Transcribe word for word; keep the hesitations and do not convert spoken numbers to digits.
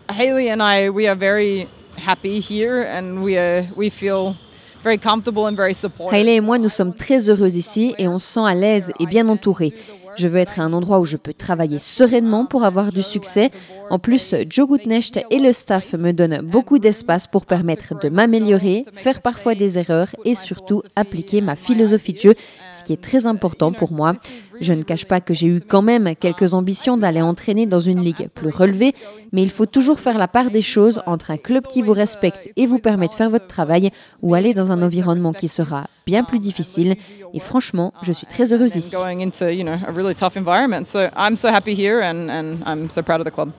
Hayley and I, we are very happy here and we uh, we feel very comfortable and very supported. Hayley et moi, nous sommes très heureux ici et on se sent à l'aise et bien entourés. Je veux être à un endroit où je peux travailler sereinement pour avoir du succès. En plus, Joe Gutknecht et le staff me donnent beaucoup d'espace pour permettre de m'améliorer, faire parfois des erreurs et surtout appliquer ma philosophie de jeu, ce qui est très important pour moi. Je ne cache pas que j'ai eu quand même quelques ambitions d'aller entraîner dans une ligue plus relevée, mais il faut toujours faire la part des choses entre un club qui vous respecte et vous permet de faire votre travail ou aller dans un environnement qui sera bien plus difficile. Et franchement, je suis très heureuse ici. Going into, you know, a really tough environment. So I'm so happy here and, and I'm so proud of the club.